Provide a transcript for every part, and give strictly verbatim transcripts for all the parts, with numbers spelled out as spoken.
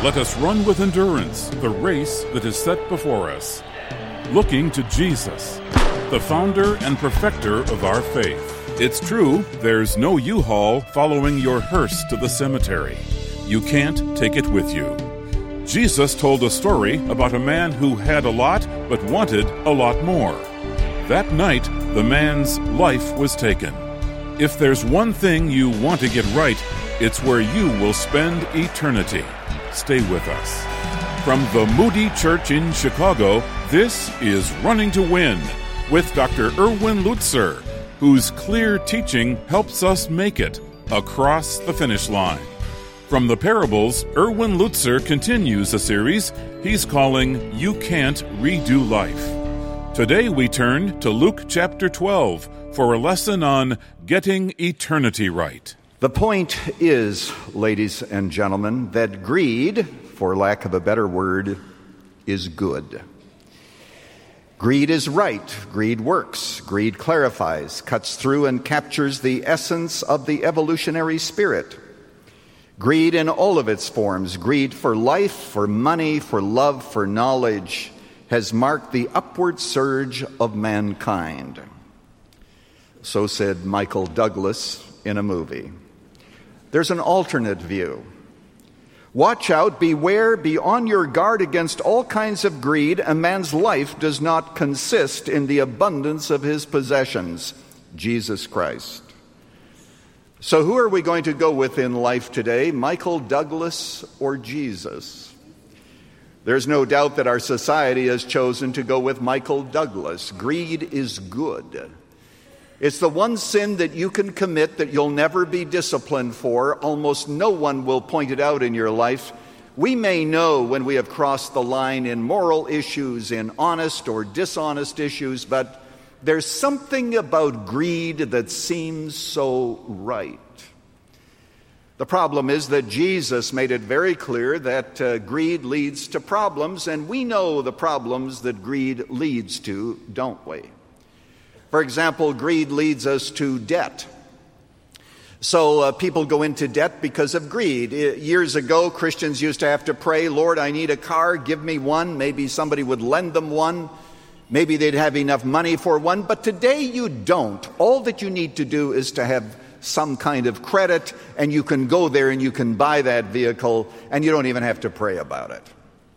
Let us run with endurance the race that is set before us, looking to Jesus, the founder and perfecter of our faith. It's true, there's no U-Haul following your hearse to the cemetery. You can't take it with you. Jesus told a story about a man who had a lot but wanted a lot more. That night, the man's life was taken. If there's one thing you want to get right, it's where you will spend eternity. Stay with us. From the Moody Church in Chicago, this is Running to Win with Doctor Erwin Lutzer, whose clear teaching helps us make it across the finish line. From the parables, Erwin Lutzer continues a series he's calling You Can't Redo Life. Today we turn to Luke chapter twelve for a lesson on getting eternity right. The point is, ladies and gentlemen, that greed, for lack of a better word, is good. Greed is right. Greed works. Greed clarifies, cuts through, and captures the essence of the evolutionary spirit. Greed in all of its forms, greed for life, for money, for love, for knowledge, has marked the upward surge of mankind. So said Michael Douglas in a movie. There's an alternate view. Watch out, beware, be on your guard against all kinds of greed. A man's life does not consist in the abundance of his possessions. Jesus Christ. So who are we going to go with in life today, Michael Douglas or Jesus? There's no doubt that our society has chosen to go with Michael Douglas. Greed is good. It's the one sin that you can commit that you'll never be disciplined for. Almost no one will point it out in your life. We may know when we have crossed the line in moral issues, in honest or dishonest issues, but there's something about greed that seems so right. The problem is that Jesus made it very clear that uh, greed leads to problems, and we know the problems that greed leads to, don't we? For example, greed leads us to debt. So uh, people go into debt because of greed. Years ago, Christians used to have to pray, Lord, I need a car, give me one. Maybe somebody would lend them one. Maybe they'd have enough money for one, but today you don't. All that you need to do is to have some kind of credit, and you can go there and you can buy that vehicle, and you don't even have to pray about it.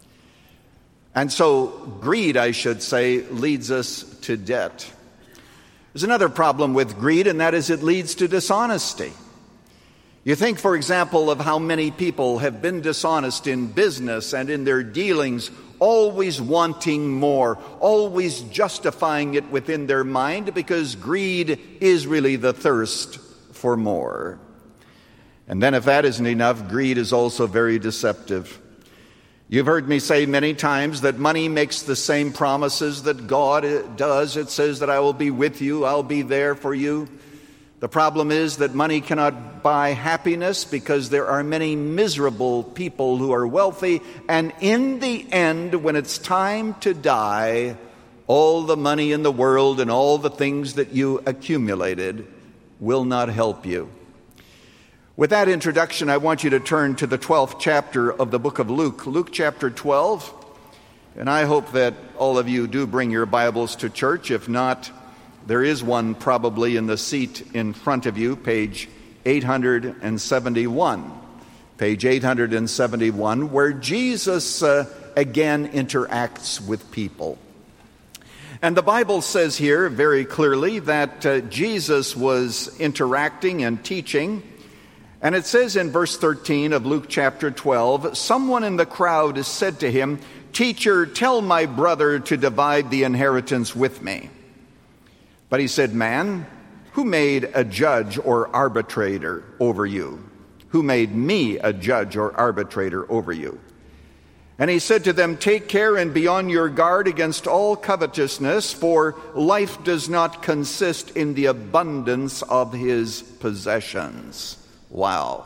And so greed, I should say, leads us to debt. There's another problem with greed, and that is it leads to dishonesty. You think, for example, of how many people have been dishonest in business and in their dealings, always wanting more, always justifying it within their mind, because greed is really the thirst for more. And then if that isn't enough, greed is also very deceptive. You've heard me say many times that money makes the same promises that God does. It says that I will be with you, I'll be there for you. The problem is that money cannot buy happiness because there are many miserable people who are wealthy, and in the end, when it's time to die, all the money in the world and all the things that you accumulated will not help you. With that introduction, I want you to turn to the twelfth chapter of the book of Luke, Luke chapter twelve, and I hope that all of you do bring your Bibles to church. If not, there is one probably in the seat in front of you, page eight hundred seventy-one. Page eight hundred seventy-one, where Jesus uh, again interacts with people. And the Bible says here very clearly that uh, Jesus was interacting and teaching. And it says in verse thirteen of Luke chapter twelve, someone in the crowd said to him, "Teacher, tell my brother to divide the inheritance with me." But he said, "Man, who made a judge or arbitrator over you? Who made me a judge or arbitrator over you?" And he said to them, "Take care and be on your guard against all covetousness, for life does not consist in the abundance of his possessions." Wow.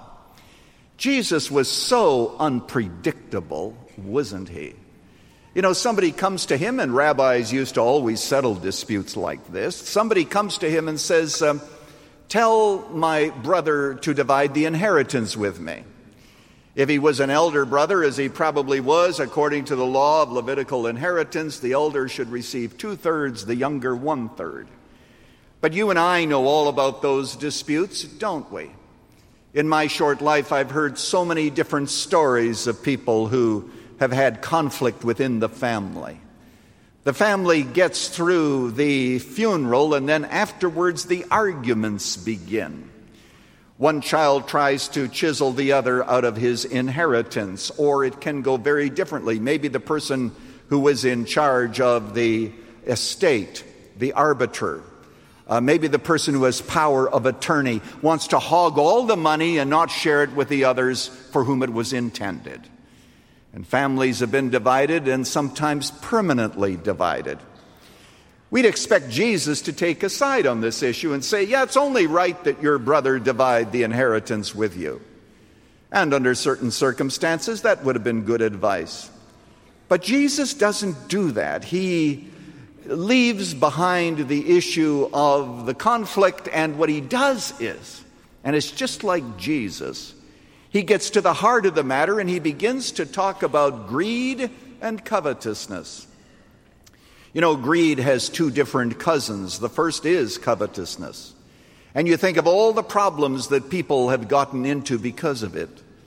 Jesus was so unpredictable, wasn't he? You know, somebody comes to him, and rabbis used to always settle disputes like this. Somebody comes to him and says, um, tell my brother to divide the inheritance with me. If he was an elder brother, as he probably was, according to the law of Levitical inheritance, the elder should receive two-thirds, the younger one-third. But you and I know all about those disputes, don't we? In my short life, I've heard so many different stories of people who have had conflict within the family. The family gets through the funeral, and then afterwards the arguments begin. One child tries to chisel the other out of his inheritance, or it can go very differently. Maybe the person who was in charge of the estate, the arbiter, uh, maybe the person who has power of attorney wants to hog all the money and not share it with the others for whom it was intended. And families have been divided and sometimes permanently divided. We'd expect Jesus to take a side on this issue and say, yeah, it's only right that your brother divide the inheritance with you. And under certain circumstances, that would have been good advice. But Jesus doesn't do that. He leaves behind the issue of the conflict, and what he does is, and it's just like Jesus, he gets to the heart of the matter and he begins to talk about greed and covetousness. You know, greed has two different cousins. The first is covetousness. And you think of all the problems that people have gotten into because of it.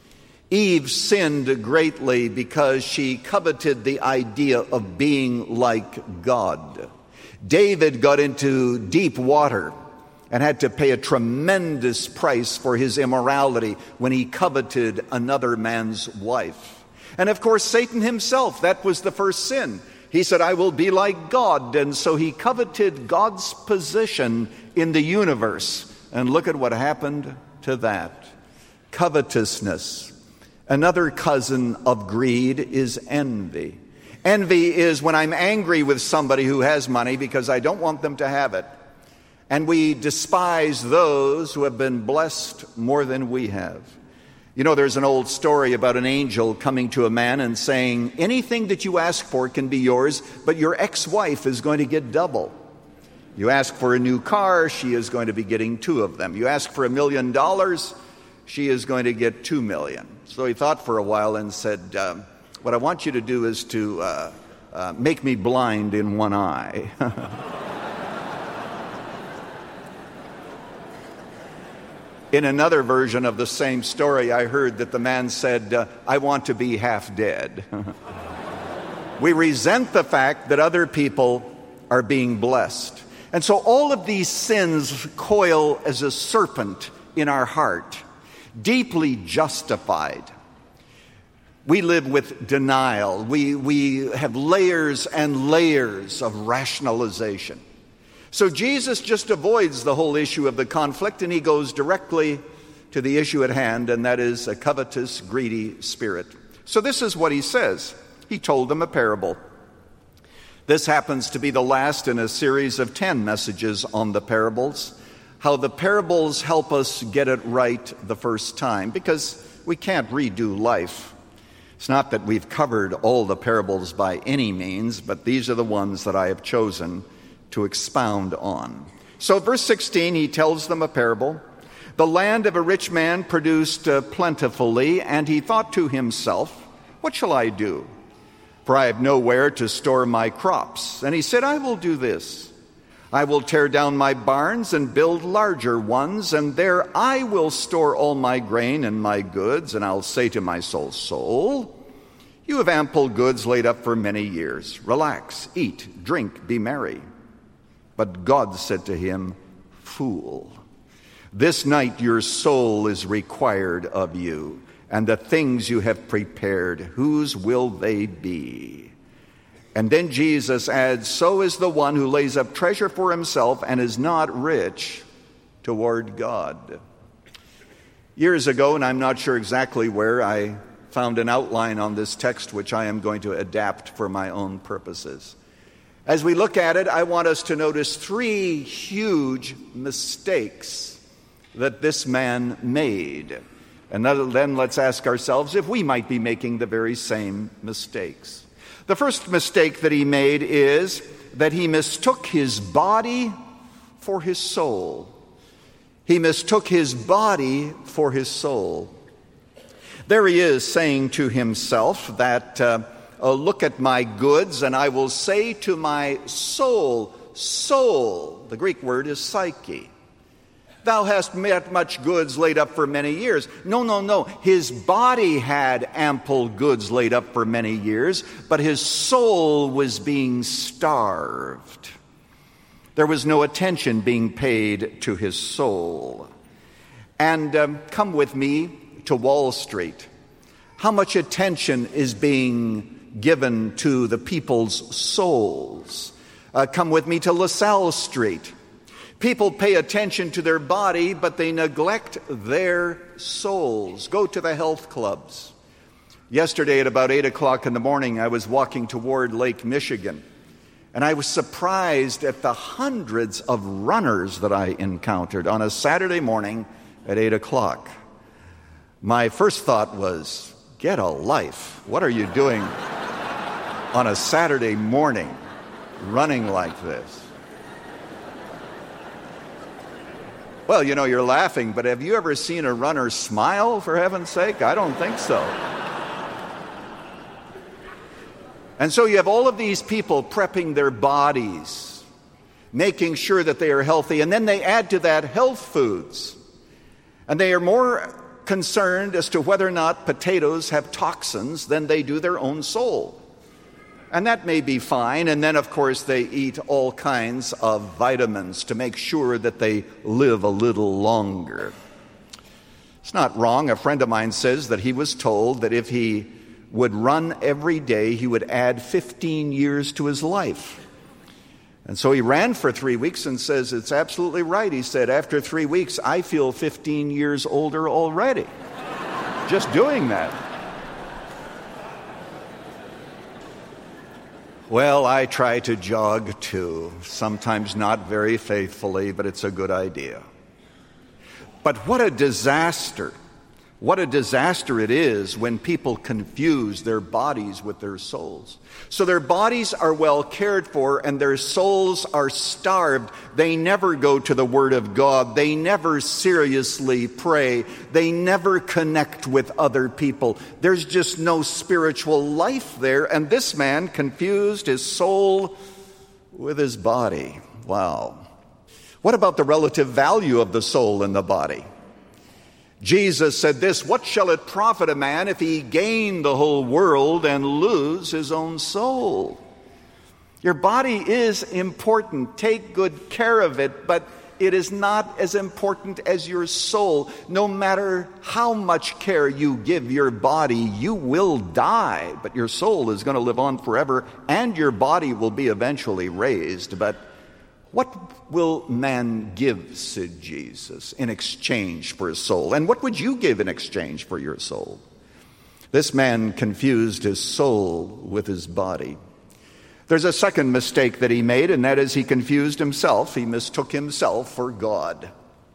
Eve sinned greatly because she coveted the idea of being like God. David got into deep water and had to pay a tremendous price for his immorality when he coveted another man's wife. And of course, Satan himself, that was the first sin. He said, I will be like God. And so he coveted God's position in the universe. And look at what happened to that. Covetousness. Another cousin of greed is envy. Envy is when I'm angry with somebody who has money because I don't want them to have it. And we despise those who have been blessed more than we have. You know, there's an old story about an angel coming to a man and saying, anything that you ask for can be yours, but your ex-wife is going to get double. You ask for a new car, she is going to be getting two of them. You ask for a million dollars, she is going to get two million. So he thought for a while and said, uh, what I want you to do is to uh, uh, make me blind in one eye. In another version of the same story, I heard that the man said, uh, I want to be half dead. We resent the fact that other people are being blessed. And so all of these sins coil as a serpent in our heart, deeply justified. We live with denial. We, we have layers and layers of rationalization. So Jesus just avoids the whole issue of the conflict, and he goes directly to the issue at hand, and that is a covetous, greedy spirit. So this is what he says. He told them a parable. This happens to be the last in a series of ten messages on the parables. How the parables help us get it right the first time, because we can't redo life. It's not that we've covered all the parables by any means, but these are the ones that I have chosen to expound on. So verse sixteen, he tells them a parable. The land of a rich man produced uh, plentifully, and he thought to himself, what shall I do? For I have nowhere to store my crops. And he said, I will do this. I will tear down my barns and build larger ones, and there I will store all my grain and my goods. And I'll say to my soul, soul, you have ample goods laid up for many years. Relax, eat, drink, be merry. But God said to him, fool, this night your soul is required of you, and the things you have prepared, whose will they be? And then Jesus adds, so is the one who lays up treasure for himself and is not rich toward God. Years ago, and I'm not sure exactly where, I found an outline on this text which I am going to adapt for my own purposes. As we look at it, I want us to notice three huge mistakes that this man made. And then let's ask ourselves if we might be making the very same mistakes. The first mistake that he made is that he mistook his body for his soul. He mistook his body for his soul. There he is saying to himself that, uh, oh, look at my goods, and I will say to my soul, soul, the Greek word is psyche, thou hast met much goods laid up for many years. No, no, no. His body had ample goods laid up for many years, but his soul was being starved. There was no attention being paid to his soul. And um, come with me to Wall Street. How much attention is being given to the people's souls? Uh, come with me to LaSalle Street. People pay attention to their body, but they neglect their souls. Go to the health clubs. Yesterday at about eight o'clock in the morning, I was walking toward Lake Michigan, and I was surprised at the hundreds of runners that I encountered on a Saturday morning at eight o'clock. My first thought was, get a life. What are you doing on a Saturday morning running like this? Well, you know, you're laughing, but have you ever seen a runner smile, for heaven's sake? I don't think so. And so you have all of these people prepping their bodies, making sure that they are healthy, and then they add to that health foods. And they are more concerned as to whether or not potatoes have toxins than they do their own soul. And that may be fine. And then, of course, they eat all kinds of vitamins to make sure that they live a little longer. It's not wrong. A friend of mine says that he was told that if he would run every day, he would add fifteen years to his life. And so he ran for three weeks and says, it's absolutely right. He said, after three weeks, I feel fifteen years older already. Just doing that. Well, I try to jog too, sometimes not very faithfully, but it's a good idea. But what a disaster. What a disaster it is when people confuse their bodies with their souls. So their bodies are well cared for and their souls are starved. They never go to the Word of God. They never seriously pray. They never connect with other people. There's just no spiritual life there. And this man confused his soul with his body. Wow. What about the relative value of the soul and the body? Jesus said this, what shall it profit a man if he gain the whole world and lose his own soul? Your body is important. Take good care of it, but it is not as important as your soul. No matter how much care you give your body, you will die, but your soul is going to live on forever, and your body will be eventually raised. But what will man give, said Jesus, in exchange for his soul? And what would you give in exchange for your soul? This man confused his soul with his body. There's a second mistake that he made, and that is he confused himself. He mistook himself for God.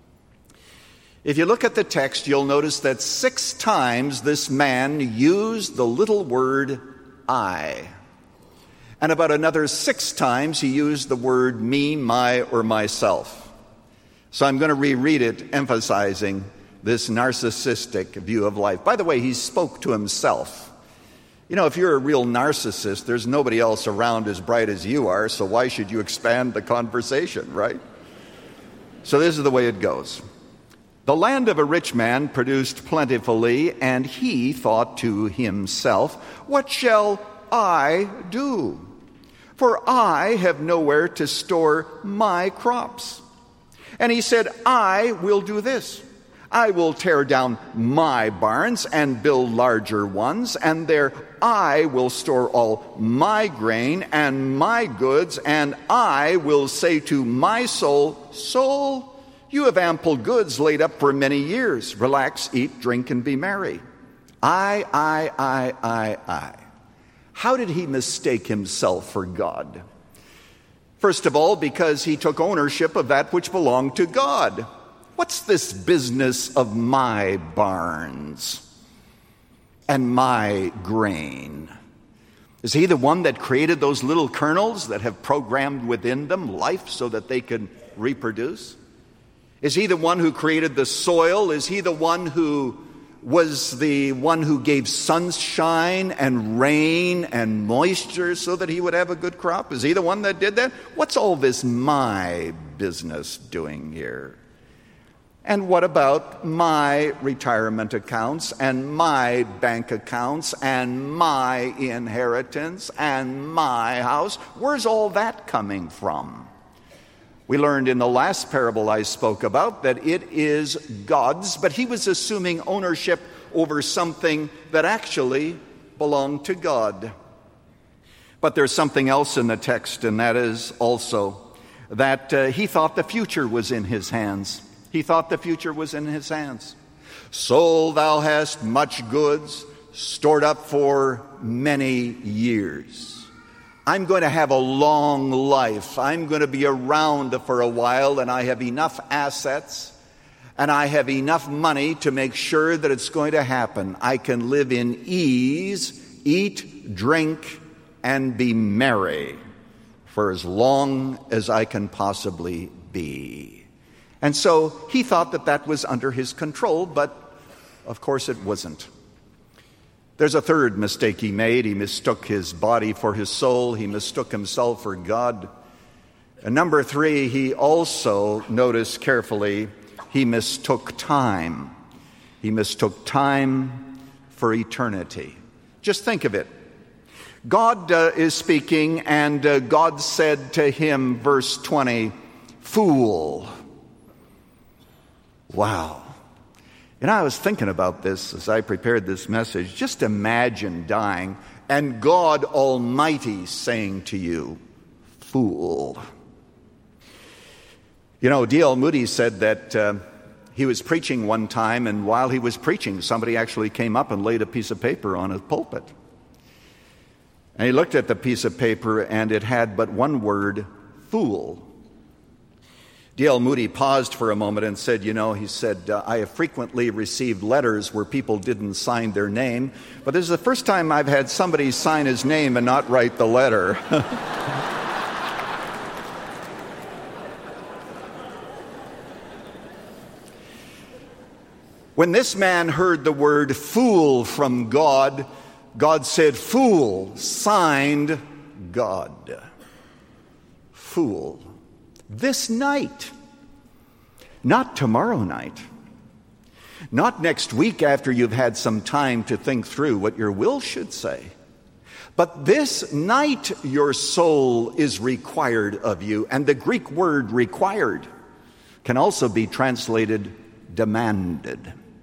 If you look at the text, you'll notice that six times this man used the little word I. And about another six times he used the word me, my, or myself. So I'm going to reread it, emphasizing this narcissistic view of life. By the way, he spoke to himself. You know, if you're a real narcissist, there's nobody else around as bright as you are, so why should you expand the conversation, right? So this is the way it goes. The land of a rich man produced plentifully, and he thought to himself, what shall I do? For I have nowhere to store my crops. And he said, I will do this. I will tear down my barns and build larger ones, and there I will store all my grain and my goods, and I will say to my soul, soul, you have ample goods laid up for many years. Relax, eat, drink, and be merry. I, I, I, I, I. How did he mistake himself for God? First of all, because he took ownership of that which belonged to God. What's this business of my barns and my grain? Is he the one that created those little kernels that have programmed within them life so that they can reproduce? Is he the one who created the soil? Is he the one who was the one who gave sunshine and rain and moisture so that he would have a good crop? Is he the one that did that? What's all this my business doing here? And what about my retirement accounts and my bank accounts and my inheritance and my house? Where's all that coming from? We learned in the last parable I spoke about that it is God's, but he was assuming ownership over something that actually belonged to God. But there's something else in the text, and that is also that uh, he thought the future was in his hands. He thought the future was in his hands. Soul, thou hast much goods stored up for many years. I'm going to have a long life. I'm going to be around for a while, and I have enough assets, and I have enough money to make sure that it's going to happen. I can live in ease, eat, drink, and be merry for as long as I can possibly be. And so he thought that that was under his control, but of course it wasn't. There's a third mistake he made. He mistook his body for his soul. He mistook himself for God. And number three, he also, notice carefully, he mistook time. He mistook time for eternity. Just think of it. God uh, is speaking, and uh, God said to him, verse twenty, "Fool." Wow. You know, I was thinking about this as I prepared this message. Just imagine dying and God Almighty saying to you, "Fool." You know, D L Moody said that uh, he was preaching one time, and while he was preaching, somebody actually came up and laid a piece of paper on his pulpit. And he looked at the piece of paper, and it had but one word, "fool." D L Moody paused for a moment and said, you know, he said, uh, I have frequently received letters where people didn't sign their name, but this is the first time I've had somebody sign his name and not write the letter. When this man heard the word fool from God, God said, "Fool," signed God. Fool. This night, not tomorrow night, not next week after you've had some time to think through what your will should say, but this night your soul is required of you. And the Greek word "required" can also be translated demanded.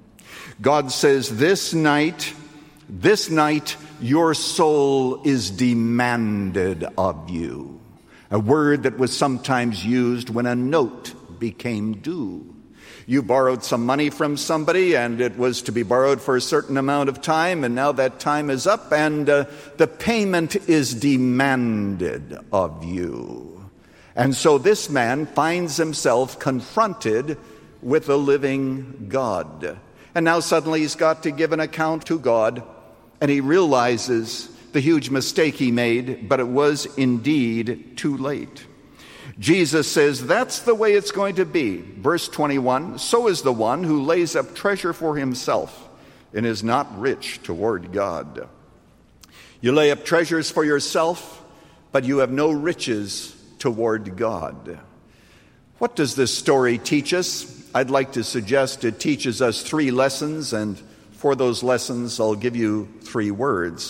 God says, this night, this night your soul is demanded of you. A word that was sometimes used when a note became due. You borrowed some money from somebody, and it was to be borrowed for a certain amount of time, and now that time is up, and uh, the payment is demanded of you. And so this man finds himself confronted with a living God. And now suddenly he's got to give an account to God, and he realizes the huge mistake he made, but it was indeed too late. Jesus says that's the way it's going to be. Verse twenty-one, "So is the one who lays up treasure for himself and is not rich toward God." You lay up treasures for yourself, but you have no riches toward God. What does this story teach us? I'd like to suggest it teaches us three lessons, and for those lessons I'll give you three words.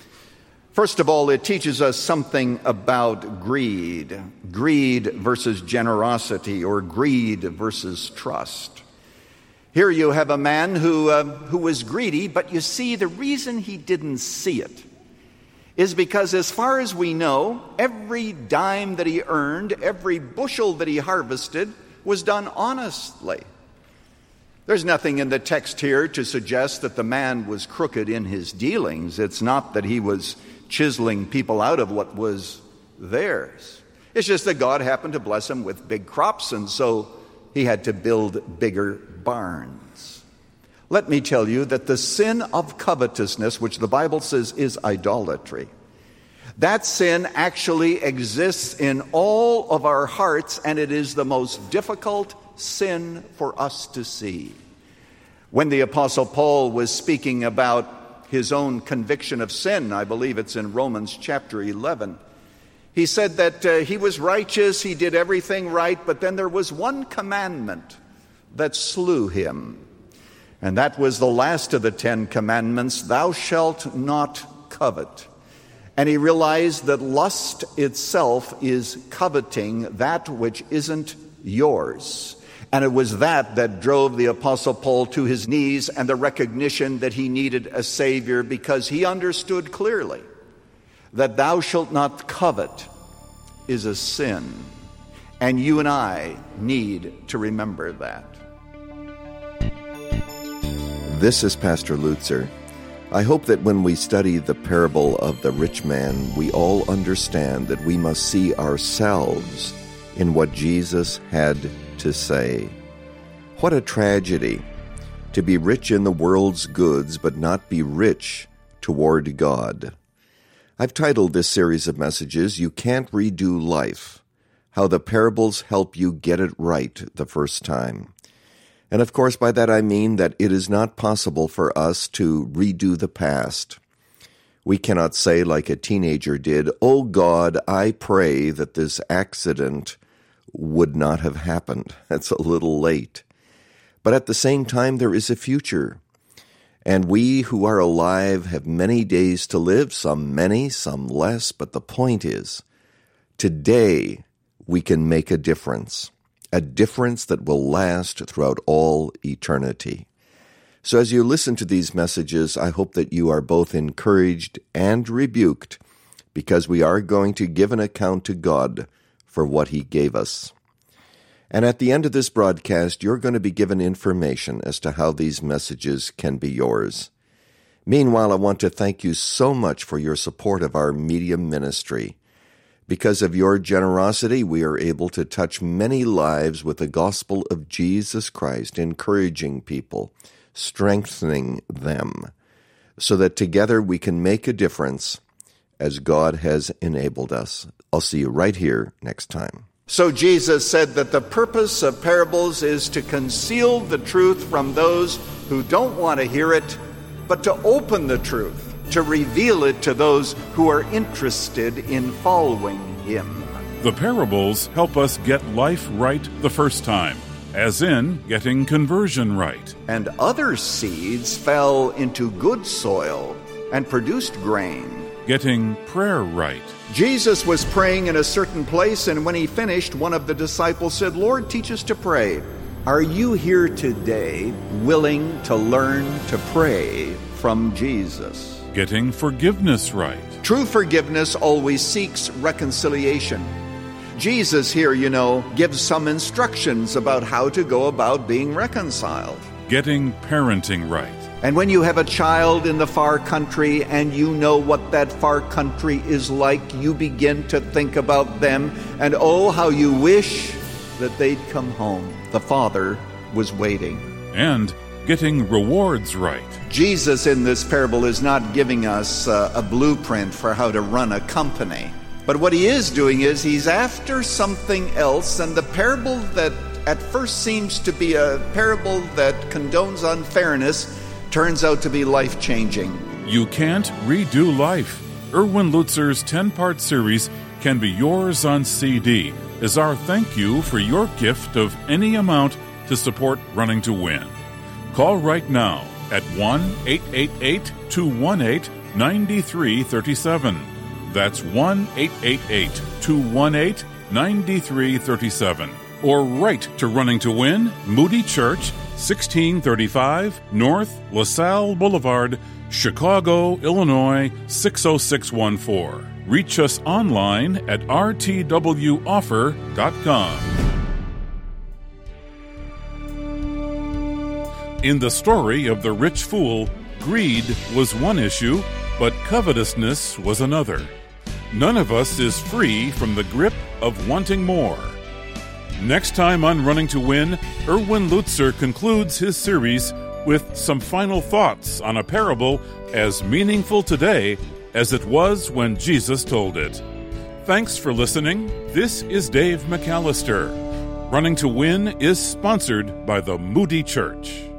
First of all, it teaches us something about greed. Greed versus generosity, or greed versus trust. Here you have a man who, uh, who was greedy, but you see, the reason he didn't see it is because, as far as we know, every dime that he earned, every bushel that he harvested, was done honestly. There's nothing in the text here to suggest that the man was crooked in his dealings. It's not that he was chiseling people out of what was theirs. It's just that God happened to bless him with big crops, and so he had to build bigger barns. Let me tell you that the sin of covetousness, which the Bible says is idolatry, that sin actually exists in all of our hearts, and it is the most difficult sin for us to see. When the Apostle Paul was speaking about his own conviction of sin, I believe it's in Romans chapter eleven, he said that uh, he was righteous, he did everything right, but then there was one commandment that slew him. And that was the last of the Ten Commandments, thou shalt not covet. And he realized that lust itself is coveting that which isn't yours. And it was that that drove the Apostle Paul to his knees and the recognition that he needed a Savior, because he understood clearly that thou shalt not covet is a sin. And you and I need to remember that. This is Pastor Lutzer. I hope that when we study the parable of the rich man, we all understand that we must see ourselves in what Jesus had to say. What a tragedy to be rich in the world's goods, but not be rich toward God. I've titled this series of messages, You Can't Redo Life, How the Parables Help You Get It Right the First Time. And of course, by that I mean that it is not possible for us to redo the past. We cannot say like a teenager did, "Oh God, I pray that this accident would not have happened." That's a little late. But at the same time, there is a future. And we who are alive have many days to live, some many, some less. But the point is, today we can make a difference. A difference that will last throughout all eternity. So as you listen to these messages, I hope that you are both encouraged and rebuked, because we are going to give an account to God for what He gave us. And at the end of this broadcast, you're going to be given information as to how these messages can be yours. Meanwhile, I want to thank you so much for your support of our media ministry. Because of your generosity, we are able to touch many lives with the gospel of Jesus Christ, encouraging people, strengthening them, so that together we can make a difference as God has enabled us. I'll see you right here next time. So Jesus said that the purpose of parables is to conceal the truth from those who don't want to hear it, but to open the truth, to reveal it to those who are interested in following Him. The parables help us get life right the first time, as in getting conversion right. And other seeds fell into good soil and produced grain. Getting prayer right. Jesus was praying in a certain place, and when He finished, one of the disciples said, "Lord, teach us to pray." Are you here today willing to learn to pray from Jesus? Getting forgiveness right. True forgiveness always seeks reconciliation. Jesus here, you know, gives some instructions about how to go about being reconciled. Getting parenting right. And when you have a child in the far country and you know what that far country is like, you begin to think about them, and oh, how you wish that they'd come home. The Father was waiting. And getting rewards right. Jesus in this parable is not giving us uh, a blueprint for how to run a company. But what He is doing is He's after something else, and the parable that at first seems to be a parable that condones unfairness turns out to be life-changing. You Can't Redo Life. Erwin Lutzer's ten-part series can be yours on C D as our thank you for your gift of any amount to support Running to Win. Call right now at one eight eight eight, two one eight, nine three three seven. That's one eight eight eight, two one eight, nine three three seven. Or write to Running to Win, Moody Church, sixteen thirty-five North LaSalle Boulevard, Chicago, Illinois, six oh six one four. Reach us online at r t w offer dot com. In the story of the rich fool, greed was one issue, but covetousness was another. None of us is free from the grip of wanting more. Next time on Running to Win, Erwin Lutzer concludes his series with some final thoughts on a parable as meaningful today as it was when Jesus told it. Thanks for listening. This is Dave McAllister. Running to Win is sponsored by the Moody Church.